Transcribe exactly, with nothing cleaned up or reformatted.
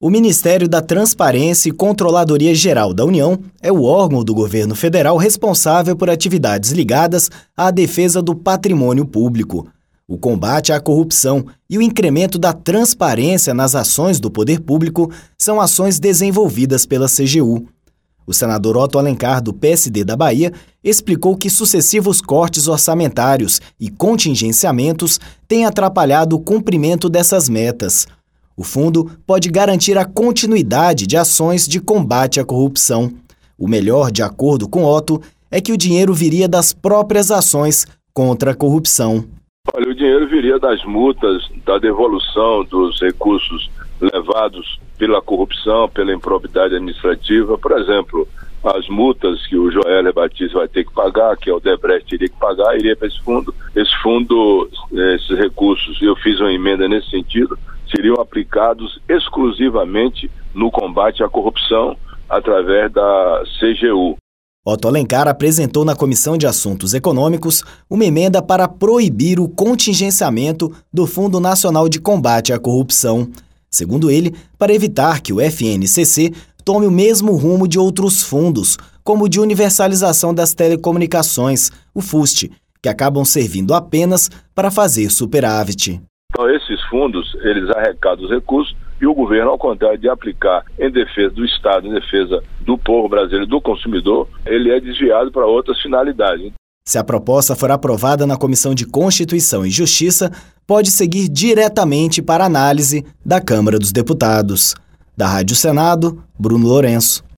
O Ministério da Transparência e Controladoria Geral da União é o órgão do governo federal responsável por atividades ligadas à defesa do patrimônio público, o combate à corrupção e o incremento da transparência nas ações do poder público são ações desenvolvidas pela C G U. O senador Otto Alencar, do P S D da Bahia, explicou que sucessivos cortes orçamentários e contingenciamentos têm atrapalhado o cumprimento dessas metas. O fundo pode garantir a continuidade de ações de combate à corrupção. O melhor, de acordo com Otto, é que o dinheiro viria das próprias ações contra a corrupção. Olha, o dinheiro viria das multas, da devolução dos recursos levados pela corrupção, pela improbidade administrativa. Por exemplo, as multas que o Joélia Batista vai ter que pagar, que o Odebrecht teria que pagar, iria para esse fundo. Esse fundo, esses recursos, eu fiz uma emenda nesse sentido, seriam aplicados exclusivamente no combate à corrupção através da C G U. Otto Alencar apresentou na Comissão de Assuntos Econômicos uma emenda para proibir o contingenciamento do Fundo Nacional de Combate à Corrupção. Segundo ele, para evitar que o F N C C tome o mesmo rumo de outros fundos, como o de universalização das telecomunicações, o FUST, que acabam servindo apenas para fazer superávit. Então, esses fundos, eles arrecadam os recursos e o governo, ao contrário de aplicar em defesa do Estado, em defesa do povo brasileiro, do consumidor, ele é desviado para outras finalidades. Se a proposta for aprovada na Comissão de Constituição e Justiça, pode seguir diretamente para análise da Câmara dos Deputados. Da Rádio Senado, Bruno Lourenço.